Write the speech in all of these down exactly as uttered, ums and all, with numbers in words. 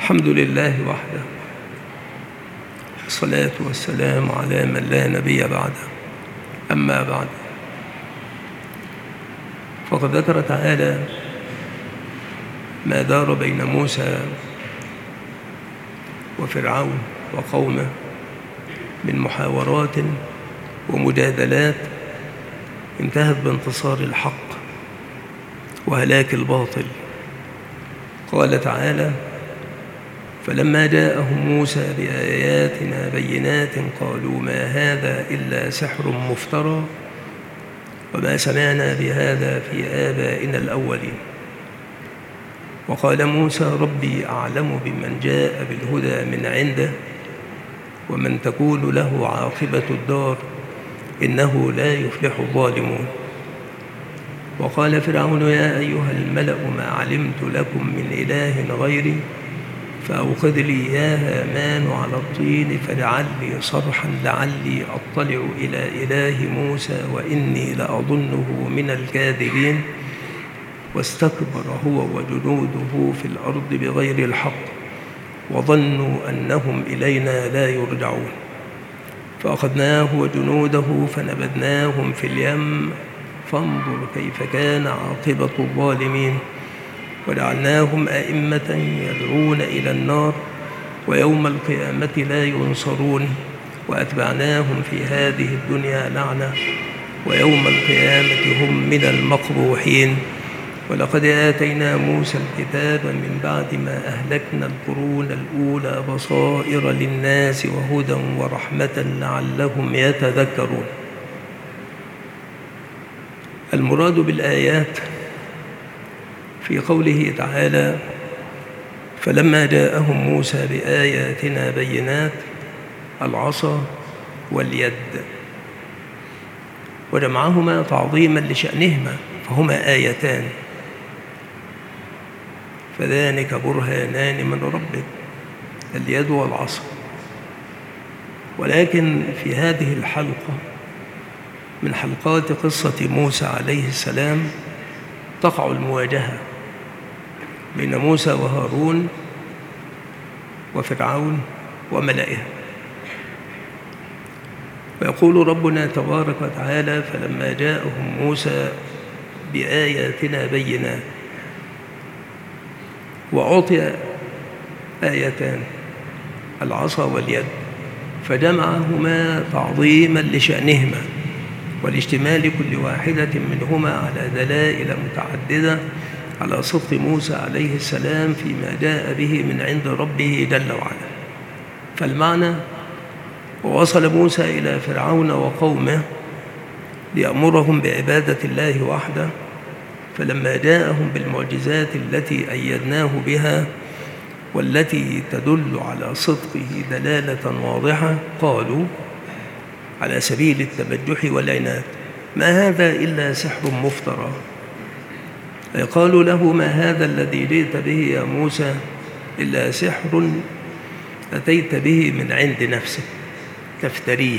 الحمد لله وحده، الصلاة والسلام على من لا نبي بعده. أما بعد، فقد ذكر تعالى ما دار بين موسى وفرعون وقومه من محاورات ومجادلات انتهت بانتصار الحق وهلاك الباطل. قال تعالى: فلما جاءهم موسى بآياتنا بينات قالوا ما هذا إلا سحر مفترى وما سمعنا بهذا في آبائنا الأولين. وقال موسى: ربي أعلم بمن جاء بالهدى من عنده ومن تكون له عاقبة الدار إنه لا يفلح الظالمون. وقال فرعون: يا أيها الملأ ما علمت لكم من إله غيري فأوقد لي يا هامان على الطين فاجعل لي صرحا لعلي أطلع إلى إله موسى وإني لأظنه من الكاذبين. واستكبر هو وجنوده في الأرض بغير الحق وظنوا أنهم إلينا لا يرجعون. فأخذناه وجنوده فنبذناهم في اليم فانظر كيف كان عاقبة الظالمين. وجعلناهم أئمة يدعون إلى النار ويوم القيامة لا ينصرون. وأتبعناهم في هذه الدنيا لعنة ويوم القيامة هم من المقبوحين. ولقد آتينا موسى الكتاب من بعد ما أهلكنا القرون الأولى بصائر للناس وهدى ورحمة لعلهم يتذكرون. المراد بالآيات في قوله تعالى: فلما جاءهم موسى بآياتنا بينات العصا واليد، وجمعهما تعظيما لشأنهما فهما آيتان، فذلك برهانان من ربك اليد والعصا. ولكن في هذه الحلقة من حلقات قصة موسى عليه السلام تقع المواجهة بين موسى وهارون وفرعون وملئه. ويقول ربنا تبارك وتعالى: فلما جاءهم موسى بآياتنا بينات، وأعطي آيتان العصا واليد فجمعهما تعظيما لشأنهما ولاشتمال كل واحدة منهما على دلائل متعددة على صدق موسى عليه السلام فيما جاء به من عند ربه جل وعلا. فالمعنى: ووصل موسى إلى فرعون وقومه ليأمرهم بعبادة الله وحده، فلما جاءهم بالمعجزات التي أيدناه بها والتي تدل على صدقه دلالة واضحة قالوا على سبيل التبجح والعناد: ما هذا إلا سحر مفترى. أي قالوا له: ما هذا الذي جئت به يا موسى إلا سحر أتيت به من عند نفسك تفتريه.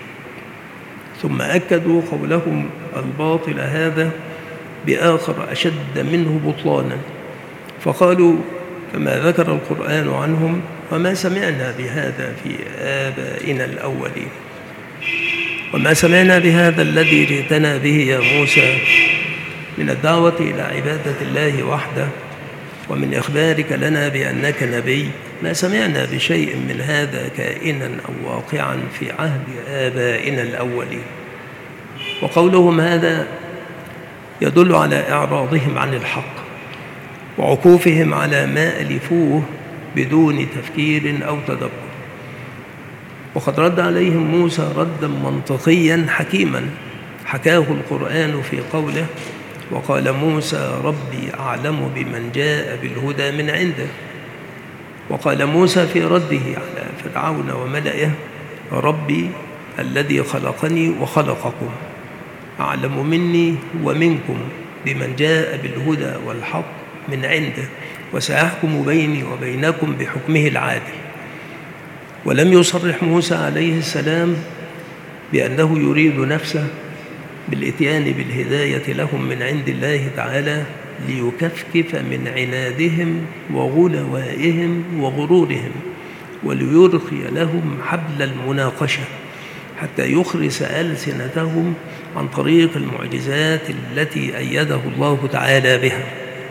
ثم أكدوا قولهم الباطل هذا بآخر أشد منه بطلانا، فقالوا كما ذكر القرآن عنهم: وما سمعنا بهذا في آبائنا الأولين. وما سمعنا بهذا الذي جئتنا به يا موسى من الدعوة إلى عبادة الله وحده ومن إخبارك لنا بأنك نبي، ما سمعنا بشيء من هذا كائنا أو واقعا في عهد آبائنا الأولين. وقولهم هذا يدل على إعراضهم عن الحق وعكوفهم على ما ألفوه بدون تفكير أو تدبر. وقد رد عليهم موسى ردا منطقيا حكيما حكاه القرآن في قوله: وقال موسى ربي أعلم بمن جاء بالهدى من عنده. وقال موسى في رده على فرعون وملئه: ربي الذي خلقني وخلقكم أعلم مني ومنكم بمن جاء بالهدى والحق من عنده وسيحكم بيني وبينكم بحكمه العادل. ولم يصرح موسى عليه السلام بأنه يريد نفسه بالإتيان بالهداية لهم من عند الله تعالى، ليكفكف من عنادهم وغلوائهم وغرورهم وليرخي لهم حبل المناقشة حتى يخرس ألسنتهم عن طريق المعجزات التي أيده الله تعالى بها.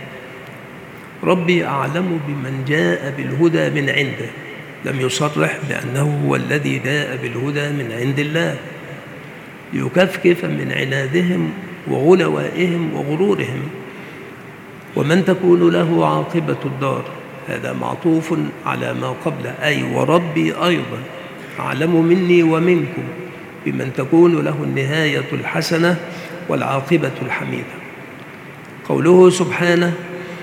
ربي أعلم بمن جاء بالهدى من عنده، لم يصرح بأنه هو الذي جاء بالهدى من عند الله، ليكفكف من عنادهم وغلوائهم وغرورهم. ومن تكون له عاقبة الدار، هذا معطوف على ما قبله، أي وربي أيضا أعلم مني ومنكم بمن تكون له النهاية الحسنة والعاقبة الحميدة. قوله سبحانه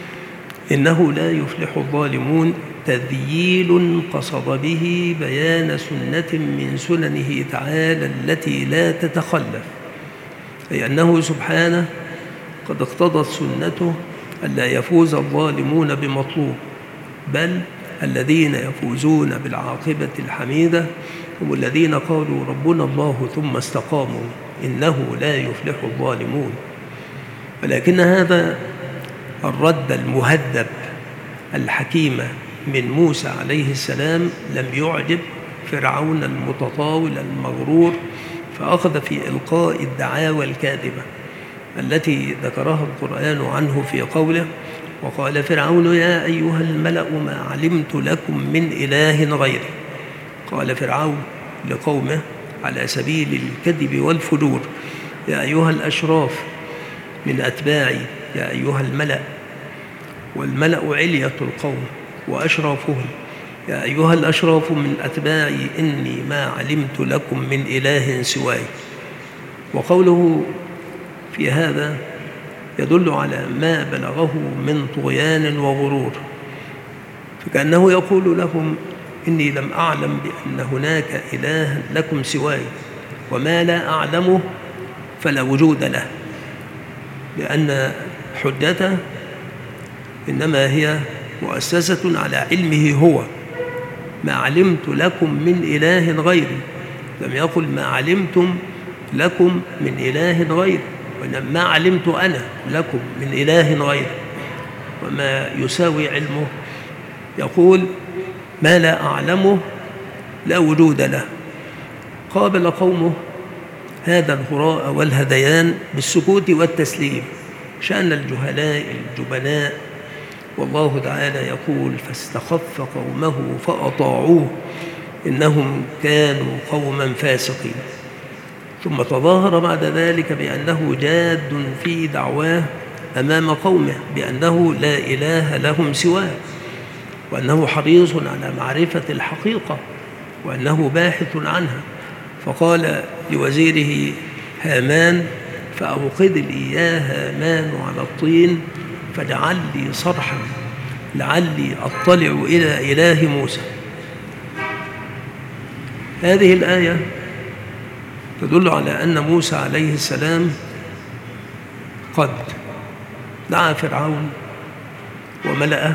إنه لا يفلح الظالمون تذييل قصد به بيان سنة من سننه تعالى التي لا تتخلف، أي أنه سبحانه قد اقتضت سنته ألا يفوز الظالمون بمطلوب، بل الذين يفوزون بالعاقبة الحميدة هم الذين قالوا ربنا الله ثم استقاموا إنه لا يفلح الظالمون. ولكن هذا الرد المهذب الحكيم من موسى عليه السلام لم يعجب فرعون المتطاول المغرور، فأخذ في إلقاء الدعاوى الكاذبة التي ذكرها القرآن عنه في قوله وقال فرعون يا أيها الملأ ما علمت لكم من إله غيري. قال فرعون لقومه على سبيل الكذب والفجور يا أيها الأشراف من أتباعي، يا أيها الملأ، والملأ علية القوم وأشرافهم، يا أيها الأشراف من أتباعي إني ما علمت لكم من إله سواي. وقوله في هذا يدل على ما بلغه من طغيان وغرور، فكأنه يقول لهم إني لم أعلم بأن هناك إله لكم سواي، وما لا أعلمه فلا وجود له، لأن حجته إنما هي مؤسسة على علمه هو. ما علمت لكم من إله غيري، لم يقل ما علمتم لكم من إله غيري، وإنما ما علمت أنا لكم من إله غيري، وما يساوي علمه يقول ما لا أعلمه لا وجود له. قابل قومه هذا الهراء والهذيان بالسكوت والتسليم، شأن الجهلاء الجبناء. والله تعالى يقول فاستخف قومه فأطاعوه إنهم كانوا قوما فاسقين. ثم تظاهر بعد ذلك بأنه جاد في دعواه أمام قومه بأنه لا إله لهم سواه، وأنه حريص على معرفة الحقيقة، وأنه باحث عنها. فقال لوزيره هامان فأوقد لي يا هامان على الطين فاجعل لي صرحا لعلي أطلع إلى إله موسى. هذه الآية تدل على أن موسى عليه السلام قد دعا فرعون وملأه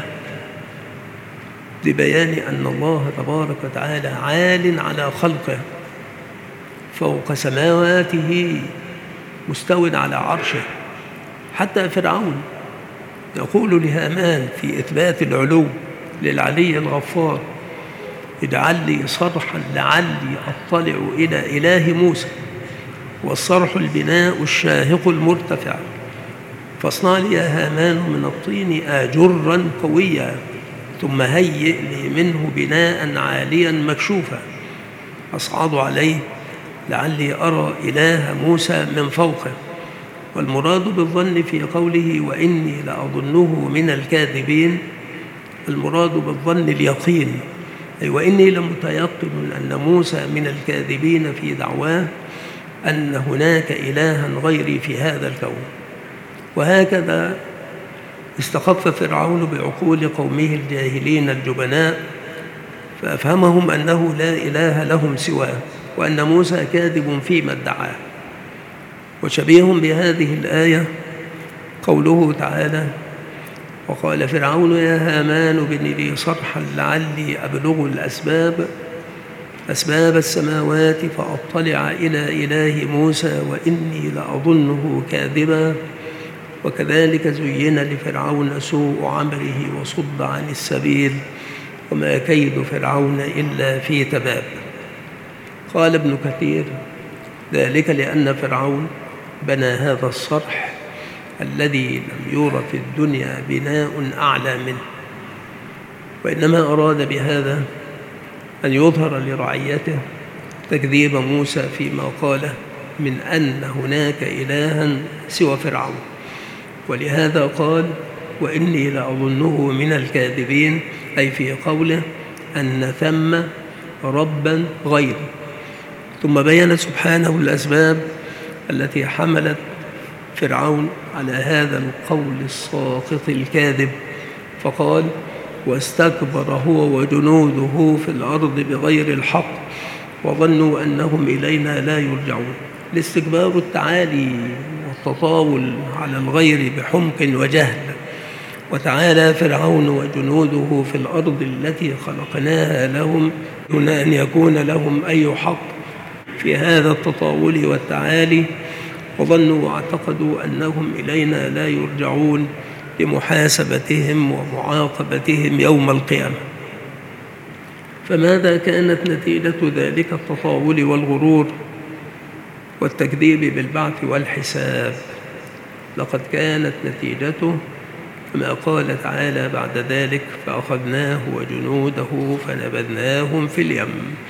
لبيان أن الله تبارك وتعالى عال على خلقه فوق سماواته مستو على عرشه. حتى فرعون يقول لهامان في إثبات العلو للعلي الغفار اجعل لي صرحا لعلي أطلع إلى إله موسى، والصرح البناء الشاهق المرتفع، فاصنع لي يا هامان من الطين آجرا قويا ثم هيئ لي منه بناء عاليا مكشوفا أصعد عليه لعلي أرى إله موسى من فوقه. والمراد بالظن في قوله وإني لأظنه من الكاذبين، المراد بالظن اليقين، أي وإني لمتيقن أن موسى من الكاذبين في دعواه أن هناك إلها غيري في هذا الكون. وهكذا استخف فرعون بعقول قومه الجاهلين الجبناء فأفهمهم أنه لا إله لهم سواه، وأن موسى كاذب فيما ادعاه. وشبيه بهذه الآية قوله تعالى وقال فرعون يا هامان ابن لي صرحا لعلي أبلغ الأسباب أسباب السماوات فأطلع إلى إله موسى وإني لأظنه كاذبا وكذلك زين لفرعون سوء عمله وصد عن السبيل وما كيد فرعون إلا في تباب. قال ابن كثير: ذلك لأن فرعون بنى هذا الصرح الذي لم يرى في الدنيا بناء أعلى منه، وإنما أراد بهذا أن يظهر لرعيته تكذيب موسى فيما قاله من أن هناك إلها سوى فرعون، ولهذا قال: وإني لأظنه من الكاذبين، أي في قوله أن ثم ربا غيري. ثم بين سبحانه الأسباب التي حملت فرعون على هذا القول الساقط الكاذب، فقال: واستكبر هو وجنوده في الأرض بغير الحق وظنوا أنهم إلينا لا يرجعون. الاستكبار التعالي والتطاول على الغير بحمق وجهل. وتعالى فرعون وجنوده في الأرض التي خلقناها لهم دون أن يكون لهم أي حق في هذا التطاول والتعالي، وظنوا واعتقدوا أنهم إلينا لا يرجعون لمحاسبتهم ومعاقبتهم يوم القيامة. فماذا كانت نتيجة ذلك التطاول والغرور والتكذيب بالبعث والحساب؟ لقد كانت نتيجته كما قال تعالى بعد ذلك: فأخذناه وجنوده فنبذناهم في اليم.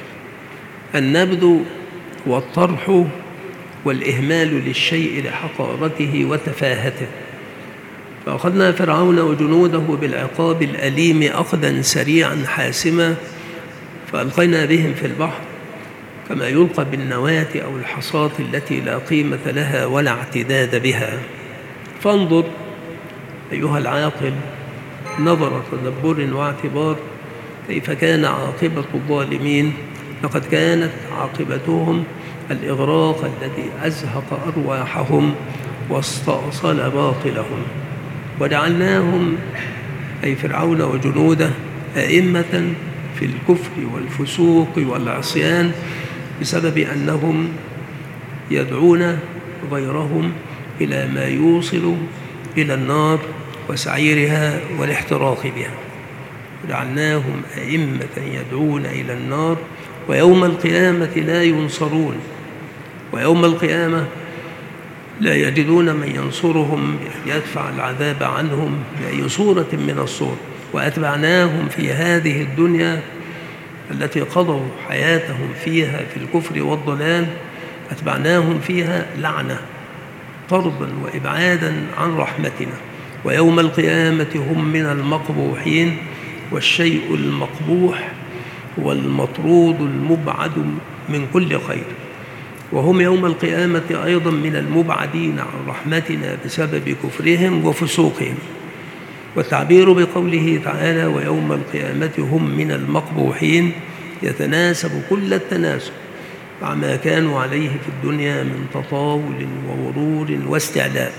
النبذ والطرح والإهمال للشيء لحقارته وتفاهته. فأخذنا فرعون وجنوده بالعقاب الأليم أخذا سريعا حاسما، فألقينا بهم في البحر كما يلقى بالنواة أو الحصاة التي لا قيمة لها ولا اعتداد بها. فانظر أيها العاقل نظر تدبر واعتبار كيف كان عاقبة الظالمين. لقد كانت عاقبتهم الإغراق الذي أزهق أرواحهم واستأصل باطلهم. وجعلناهم أي فرعون وجنوده أئمة في الكفر والفسوق والعصيان بسبب أنهم يدعون غيرهم إلى ما يوصل إلى النار وسعيرها والاحتراق بها. وجعلناهم أئمة يدعون إلى النار ويوم القيامة لا ينصرون، ويوم القيامة لا يجدون من ينصرهم يدفع العذاب عنهم بأي صورة من الصور. وأتبعناهم في هذه الدنيا التي قضوا حياتهم فيها في الكفر والضلال، أتبعناهم فيها لعنة طردا وإبعادا عن رحمتنا. ويوم القيامة هم من المقبوحين، والشيء المقبوح هو المطرود المبعد من كل خير، وهم يوم القيامة أيضا من المبعدين عن رحمتنا بسبب كفرهم وفسوقهم. والتعبير بقوله تعالى ويوم القيامة هم من المقبوحين يتناسب كل التناسب مع ما كانوا عليه في الدنيا من تطاول وغرور واستعلاء.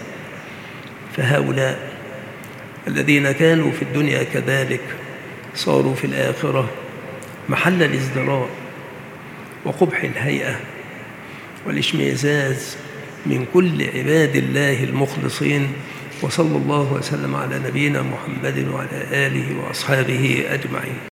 فهؤلاء الذين كانوا في الدنيا كذلك صاروا في الآخرة محل الازدراء وقبح الهيئة والاشمئزاز من كل عباد الله المخلصين. وصلى الله وسلم على نبينا محمد وعلى آله وأصحابه أجمعين.